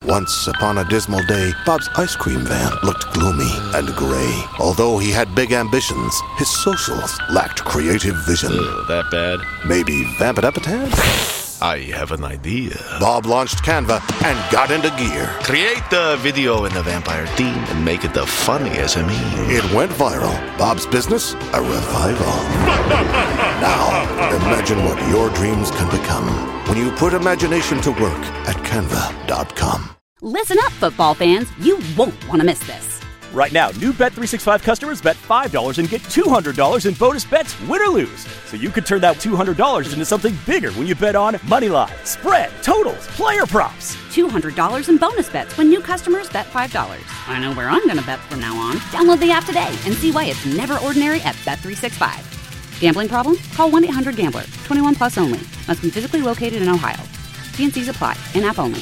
Once upon a dismal day, Bob's ice cream van looked gloomy and gray. Although he had big ambitions, his socials lacked creative vision. That bad? Maybe vamp it up a tad? I have an idea. Bob launched Canva and got into gear. Create the video in the vampire theme and make it the funniest of me. It went viral. Bob's business, a revival. Now, imagine what your dreams can become when you put imagination to work at canva.com. Listen up, football fans. You won't want to miss this. Right now, new Bet365 customers bet $5 and get $200 in bonus bets, win or lose. So you could turn that $200 into something bigger when you bet on money line, spread, totals, player props. $200 in bonus bets when new customers bet $5. I know where I'm going to bet from now on. Download the app today and see why it's never ordinary at Bet365. Gambling problem? Call 1-800-GAMBLER. 21 plus only. Must be physically located in Ohio. T&Cs apply. In-app only.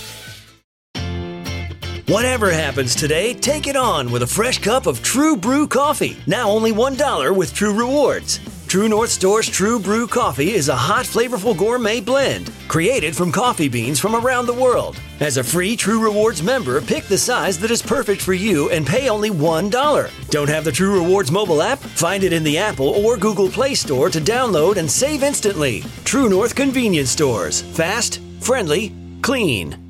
Whatever happens today, take it on with a fresh cup of True Brew coffee. Now only $1 with True Rewards. True North Store's True Brew coffee is a hot, flavorful gourmet blend created from coffee beans from around the world. As a free True Rewards member, pick the size that is perfect for you and pay only $1. Don't have the True Rewards mobile app? Find it in the Apple or Google Play Store to download and save instantly. True North Convenience Stores. Fast, friendly, clean.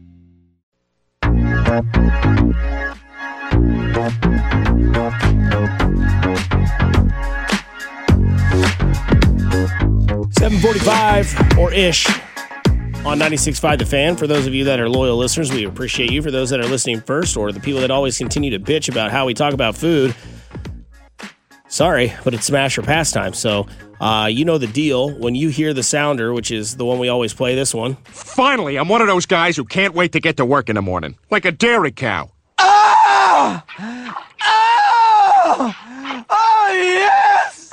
$7:45 or ish on 96.5 The Fan. For those of you that are loyal listeners, we appreciate you. For those that are listening first, or the people that always continue to bitch about how we talk about food, sorry, but it's smash or pass time. So you know the deal. When you hear the sounder, which is the one we always play, this one. Finally, I'm one of those guys who can't wait to get to work in the morning. Like a dairy cow. Oh! Oh! Oh, yes!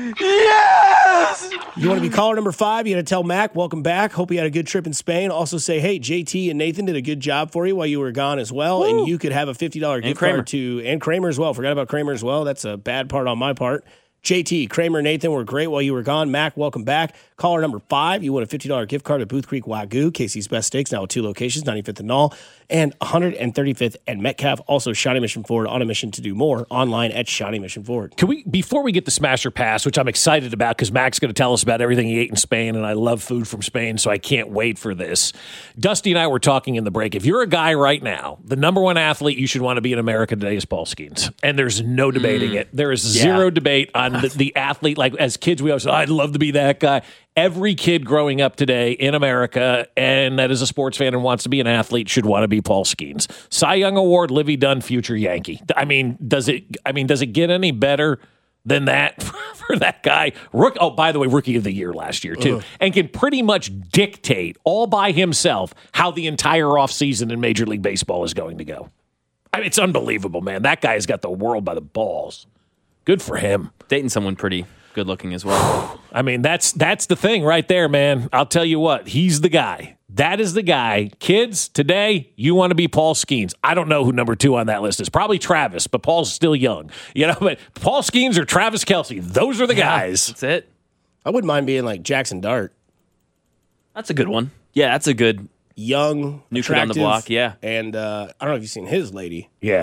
Yes! You want to be caller number 5? You got to tell Mac, welcome back. Hope you had a good trip in Spain. Also say, hey, JT and Nathan did a good job for you while you were gone as well. Woo. And you could have a $50 gift card to, and Kramer as well. Forgot about Kramer as well. That's a bad part on my part. JT, Kramer, Nathan were great while you were gone. Mac, welcome back. Caller number 5, you win a $50 gift card at Booth Creek Wagyu, Casey's Best Steaks, now with 2 locations, 95th and Knoll, and 135th and Metcalf. Also, Shawnee Mission Ford, on a mission to do more, online at Shawnee Mission Ford. Can we, before we get the Smasher Pass, which I'm excited about because Mac's going to tell us about everything he ate in Spain, and I love food from Spain, so I can't wait for this. Dusty and I were talking in the break. If you're a guy right now, the number one athlete you should want to be in America today is Paul Skeens, and there's no debating it. There is zero debate on the athlete. Like, as kids, we always say, I'd love to be that guy. Every kid growing up today in America and that is a sports fan and wants to be an athlete should want to be Paul Skeens. Cy Young Award, Livy Dunn, future Yankee. I mean, does it get any better than that for that guy? By the way, Rookie of the Year last year, too. And can pretty much dictate all by himself how the entire offseason in Major League Baseball is going to go. I mean, it's unbelievable, man. That guy has got the world by the balls. Good for him. Dating someone pretty good looking as well. I mean, that's the thing right there, man. I'll tell you what, he's the guy. That is the guy. Kids, today, you want to be Paul Skeens. I don't know who number 2 on that list is. Probably Travis, but Paul's still young. You know, but Paul Skeens or Travis Kelce, those are the guys. That's it. I wouldn't mind being like Jackson Dart. That's a good one. Yeah, that's a good young, new kid on the block. Yeah, and I don't know if you've seen his lady. Yeah.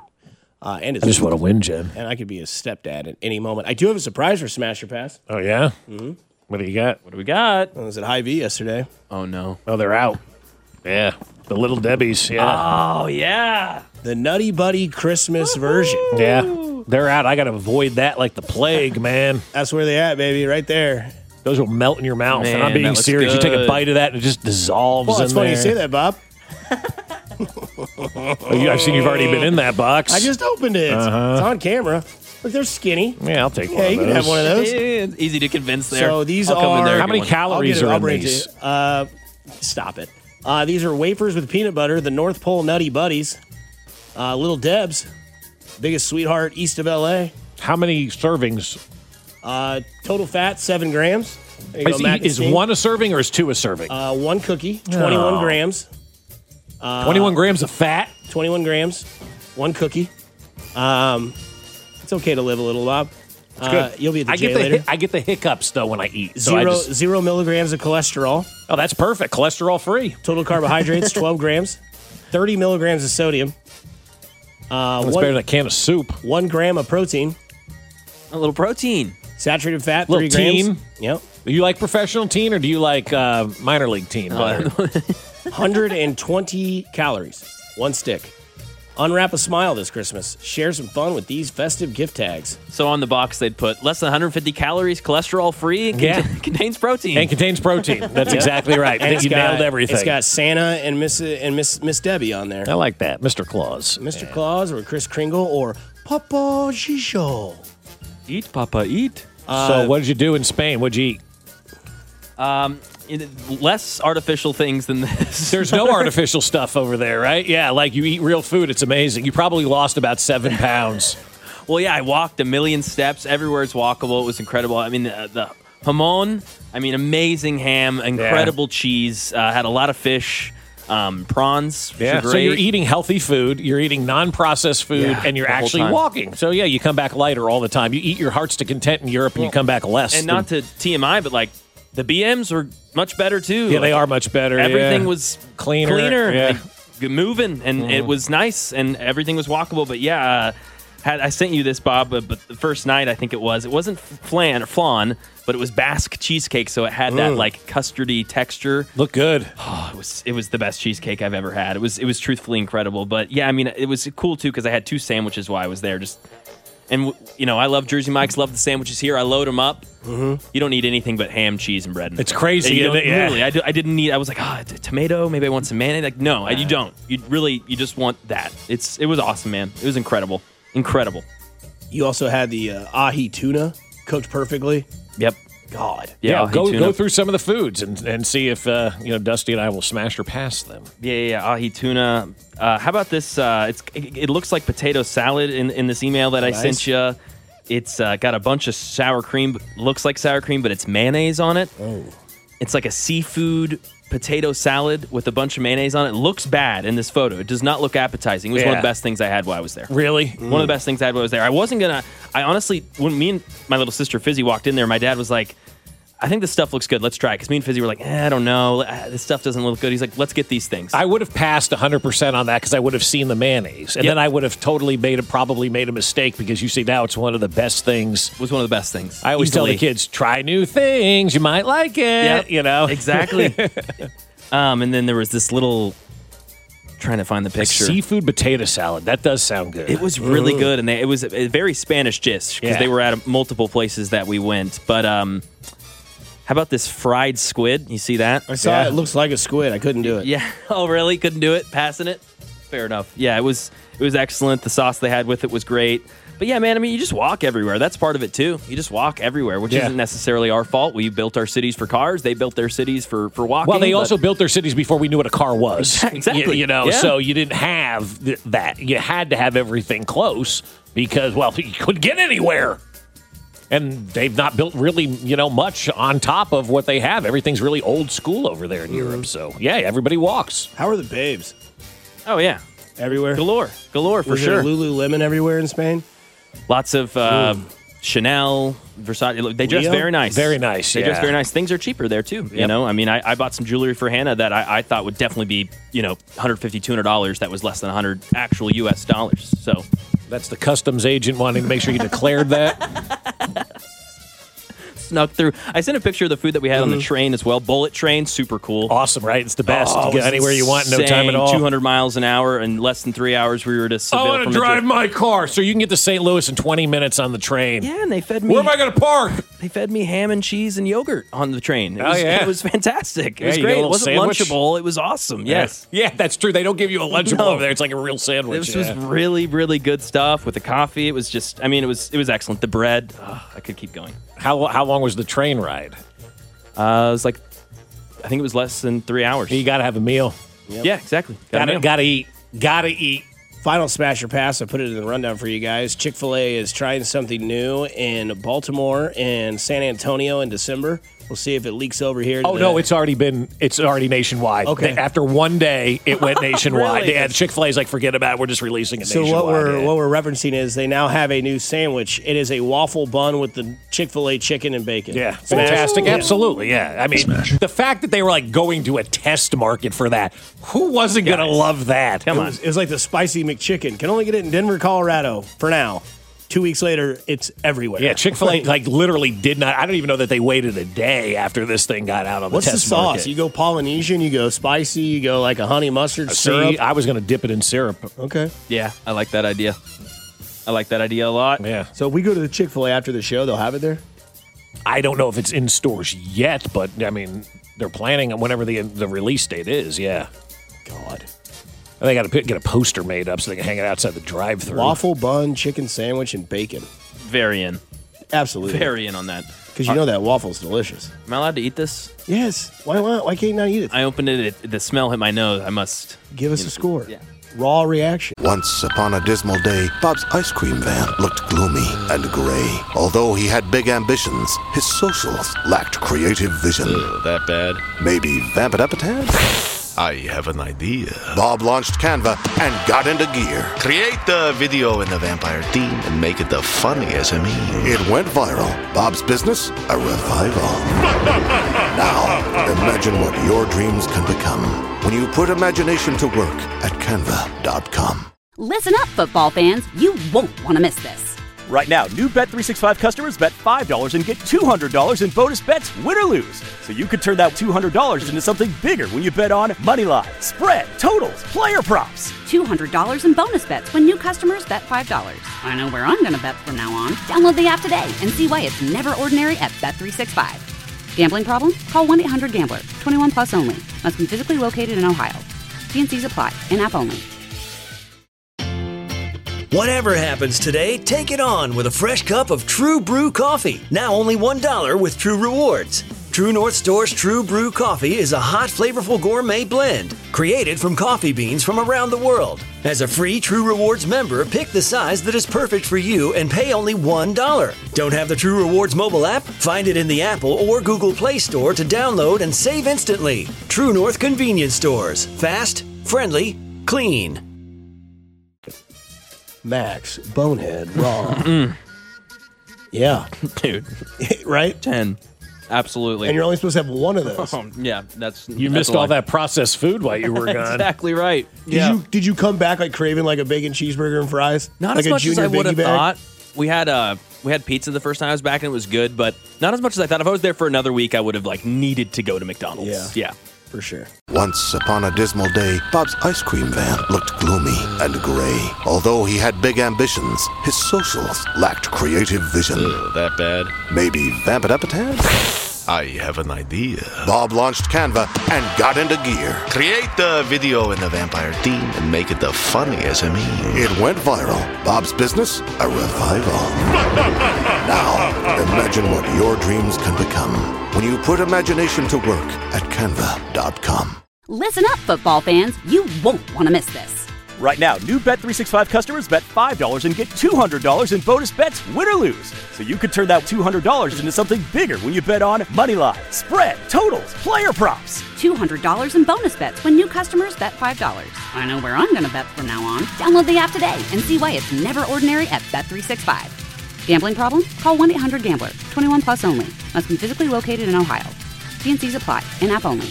And I just want to win, Jen. And I could be his stepdad at any moment. I do have a surprise for Smasher Pass. Oh, yeah? Mm-hmm. What do you got? What do we got? I was at Hy-Vee yesterday. Oh, no. Oh, they're out. Yeah. The Little Debbie's. Yeah. Oh, yeah. The Nutty Buddy Christmas version. Yeah. They're out. I got to avoid that like the plague, man. That's where they at, baby. Right there. Those will melt in your mouth. Man, and I'm being serious. good. You take a bite of that and it just dissolves Well, it's in funny there. you say that, Bob. I've seen you've already been in that box. I just opened it. It's on camera. Look, they're skinny. Yeah, I'll take one Yeah, of you can those. have one of those. It's easy to convince there. So these I'll come in are... there and How many get one. calories are I'll in bring it these? to you. Stop it. These are wafers with peanut butter, the North Pole Nutty Buddies. Little Debs, biggest sweetheart east of L.A. How many servings? Total fat, 7 grams. There you go, mac and Is steam. 1 a serving or is 2 a serving? 1 cookie, 21 grams. 21 grams of fat? 21 grams, 1 cookie. It's okay to live a little, Bob. It's good. You'll be at the gym later. I get the hiccups, though, when I eat. So 0 milligrams of cholesterol. Oh, that's perfect. Cholesterol free. Total carbohydrates, 12 grams. 30 milligrams of sodium. That's better than a can of soup. 1 gram of protein. A little protein. Saturated fat, 3 little grams. teen. Yep. Do you like professional teen or do you like minor league teen? 120 calories. 1 stick. Unwrap a smile this Christmas. Share some fun with these festive gift tags. So on the box, they'd put less than 150 calories, cholesterol free, and contains protein. And contains protein. That's exactly right. And You nailed everything. It's got Santa and Miss Debbie on there. I like that. Mr. Claus. Mr. Claus or Kris Kringle or Papa Gijo. Eat, Papa, eat. So what did you do in Spain? What'd you eat? Less artificial things than this. There's no artificial stuff over there, right? Yeah, like you eat real food. It's amazing. You probably lost about 7 pounds. Well, yeah, I walked 1 million steps. Everywhere it's walkable. It was incredible. I mean, the jamón, amazing ham, incredible cheese, had a lot of fish, prawns. Yeah, so you're eating healthy food, you're eating non-processed food, and you're actually walking. So, yeah, you come back lighter all the time. You eat your heart's to content in Europe, and you come back less. And not to TMI, but, like, the BMs were much better, too. Yeah, they are much better. Everything was cleaner yeah. like, moving, and it was nice, and everything was walkable. But, yeah, I sent you this, Bob, but the first night, I think it wasn't flan, but it was Basque cheesecake, so it had that, like, custardy texture. Looked good. Oh, it was the best cheesecake I've ever had. It was truthfully incredible. But, yeah, it was cool, too, because I had 2 sandwiches while I was there. And, I love Jersey Mike's, love the sandwiches here. I load them up. Mm-hmm. You don't need anything but ham, cheese, and bread. It's crazy. Literally, I didn't need, I was like, tomato, maybe I want some mayonnaise. Like, no, you don't. You just want that. It was awesome, man. It was incredible. Incredible. You also had the ahi tuna cooked perfectly. Yep. God. Yeah, go through some of the foods and see if Dusty and I will smash or pass them. Yeah. Ahi tuna. How about this? It looks like potato salad in this email that I sent you. It's got a bunch of sour cream. Looks like sour cream, but it's mayonnaise on it. Oh. It's like a seafood potato salad with a bunch of mayonnaise on it. It looks bad in this photo. It does not look appetizing. It was one of the best things I had while I was there. Really? One of the best things I had while I was there. I honestly, when me and my little sister Fizzy walked in there, my dad was like, I think this stuff looks good. Let's try it. Because me and Fizzy were like, I don't know. This stuff doesn't look good. He's like, let's get these things. I would have passed 100% on that because I would have seen the mayonnaise. And then I would have totally probably made a mistake because you see now it's one of the best things. It was one of the best things. I always tell the kids, try new things. You might like it. Yep. Exactly. And then there was this little... Trying to find the picture. A seafood potato salad. That does sound good. It was really good, and it was a very Spanish dish because they were at multiple places that we went. But how about this fried squid? You see that? I saw it. It looks like a squid. I couldn't do it. Yeah. Oh, really? Couldn't do it? Passing it? Fair enough. Yeah, it was excellent. The sauce they had with it was great. But yeah, man, you just walk everywhere. That's part of it, too. You just walk everywhere, which isn't necessarily our fault. We built our cities for cars. They built their cities for walking. Well, they also built their cities before we knew what a car was. Exactly. So you didn't have that. You had to have everything close because, you couldn't get anywhere. And they've not built really, much on top of what they have. Everything's really old school over there in Europe. So, yeah, everybody walks. How are the babes? Oh, yeah. Everywhere? Galore for sure. Lululemon everywhere in Spain? Lots of Chanel, Versace. They dress very nice. Very nice, They dress very nice. Things are cheaper there, too. Yep. I bought some jewelry for Hannah that I thought would definitely be, $150, $200. That was less than 100 actual U.S. dollars. So that's the customs agent wanting to make sure you declared that. Snuck through. I sent a picture of the food that we had on the train as well. Bullet train, super cool. Awesome, right? It's the best. You get anywhere you want in no time at all. 200 miles an hour in less than 3 hours. We were to Seville. I want to drive my car so you can get to St. Louis in 20 minutes on the train. Yeah, and they fed me. Where am I going to park? They fed me ham and cheese and yogurt on the train. It was fantastic. It was great. It wasn't lunchable. It was awesome. Yes. Yeah, that's true. They don't give you a lunchable over there. It's like a real sandwich. This was really, really good stuff with the coffee. It was just, it was excellent. The bread, I could keep going. How long was the train ride? It was like, I think it was less than 3 hours. You got to have a meal. Yep. Yeah, exactly. Got to eat. Got to eat. Final smash or pass. I put it in the rundown for you guys. Chick-fil-A is trying something new in Baltimore and San Antonio in December. We'll see if it leaks over here. Oh, no, it's already nationwide. Okay. After one day, it went nationwide. Really? Yeah, Chick-fil-A's like, forget about it. We're just releasing it So nationwide. what we're referencing is they now have a new sandwich. It is a waffle bun with the Chick-fil-A chicken and bacon. Yeah, fantastic. Ooh. Absolutely, yeah. I mean, the fact that they were like going to a test market for that, who wasn't going to love that? Come on. It was like the spicy McChicken. Can only get it in Denver, Colorado for now. 2 weeks later, it's everywhere. Yeah, Chick-fil-A like literally did not. I don't even know that they waited a day after this thing got out on the What's test the sauce? market. You go Polynesian, you go spicy, you go like a honey mustard syrup. I was going to dip it in syrup. Okay. Yeah, I like that idea. I like that idea a lot. Yeah. So if we go to the Chick-fil-A after the show, they'll have it there? I don't know if it's in stores yet, but I mean, they're planning on whenever the release date is. Yeah. God. They got to get a poster made up so they can hang it outside the drive-thru. Waffle bun, chicken sandwich, and bacon. Very in. Absolutely. Very in on that. Because you know that waffle's delicious. Am I allowed to eat this? Yes. Why not? Why can't you not eat it? I opened it. The smell hit my nose. I must. Give us a score. Yeah. Raw reaction. Once upon a dismal day, Bob's ice cream van looked gloomy and gray. Although he had big ambitions, his socials lacked creative vision. That bad? Maybe vamp it up a tad? I have an idea. Bob launched Canva and got into gear. Create the video in the vampire theme and make it the funniest meme. It went viral. Bob's business, a revival. Now, imagine what your dreams can become when you put imagination to work at Canva.com. Listen up, football fans. You won't want to miss this. Right now, new Bet365 customers bet $5 and get $200 in bonus bets, win or lose. So you could turn that $200 into something bigger when you bet on Moneyline, spread, totals, player props. $200 in bonus bets when new customers bet $5. I know where I'm going to bet from now on. Download the app today and see why it's never ordinary at Bet365. Gambling problem? Call 1-800-GAMBLER. 21 plus only. Must be physically located in Ohio. T&Cs apply. In-app only. Whatever happens today, take it on with a fresh cup of True Brew coffee. Now only $1 with True Rewards. True North Store's True Brew coffee is a hot, flavorful gourmet blend created from coffee beans from around the world. As a free True Rewards member, pick the size that is perfect for you and pay only $1. Don't have the True Rewards mobile app? Find it in the Apple or Google Play Store to download and save instantly. True North Convenience Stores. Fast, friendly, clean. Max, bonehead, raw. Yeah. Dude. Right? 10. Absolutely. And you're only supposed to have one of those. Yeah, that's... You missed all that processed food while you were gone. Exactly right. Did you come back like craving like a bacon cheeseburger and fries? Not like as much as I would have bag? thought. We had pizza the first time I was back and it was good, but not as much as I thought. If I was there for another week, I would have like needed to go to McDonald's. Yeah. For sure. Once upon a dismal day, Bob's ice cream van looked gloomy and gray. Although he had big ambitions, his socials lacked creative vision. That bad? Maybe vamp it up a tad? I have an idea. Bob launched Canva and got into gear. Create the video in the vampire theme and make it the funniest meme. It went viral. Bob's business, a revival. Now, imagine what your dreams can become when you put imagination to work at Canva.com. Listen up, football fans. You won't want to miss this. Right now, new Bet365 customers bet $5 and get $200 in bonus bets, win or lose. So you could turn that $200 into something bigger when you bet on Moneyline, spread, totals, player props. $200 in bonus bets when new customers bet $5. I know where I'm going to bet from now on. Download the app today and see why it's never ordinary at Bet365. Gambling problem? Call 1-800-GAMBLER. 21 plus only. Must be physically located in Ohio. T&Cs apply. In-app only.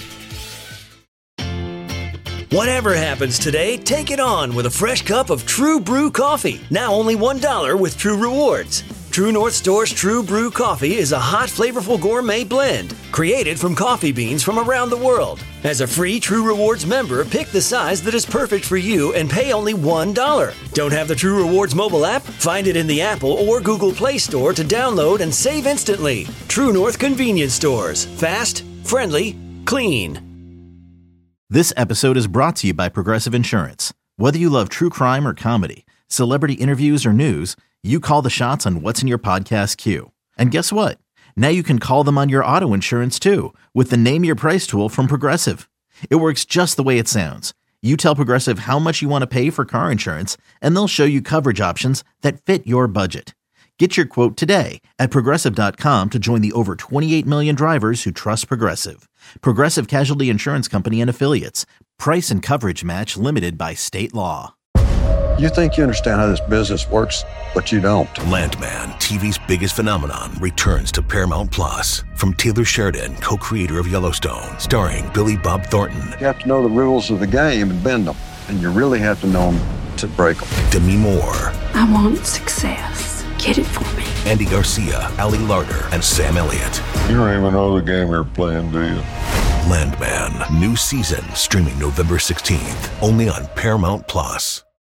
Whatever happens today, take it on with a fresh cup of True Brew coffee. Now only $1 with True Rewards. True North Store's True Brew coffee is a hot, flavorful gourmet blend created from coffee beans from around the world. As a free True Rewards member, pick the size that is perfect for you and pay only $1. Don't have the True Rewards mobile app? Find it in the Apple or Google Play Store to download and save instantly. True North Convenience Stores. Fast, friendly, clean. This episode is brought to you by Progressive Insurance. Whether you love true crime or comedy, celebrity interviews or news, you call the shots on what's in your podcast queue. And guess what? Now you can call them on your auto insurance too with the Name Your Price tool from Progressive. It works just the way it sounds. You tell Progressive how much you want to pay for car insurance, and they'll show you coverage options that fit your budget. Get your quote today at Progressive.com to join the over 28 million drivers who trust Progressive. Progressive Casualty Insurance Company and Affiliates. Price and coverage match limited by state law. You think you understand how this business works, but you don't. Landman, TV's biggest phenomenon, returns to Paramount Plus. From Taylor Sheridan, co-creator of Yellowstone, starring Billy Bob Thornton. You have to know the rules of the game and bend them, and you really have to know them to break them. Demi Moore. I want success. Get it for me. Andy Garcia, Ali Larter, and Sam Elliott. You don't even know the game you're playing, do you? Landman, new season, streaming November 16th, only on Paramount Plus.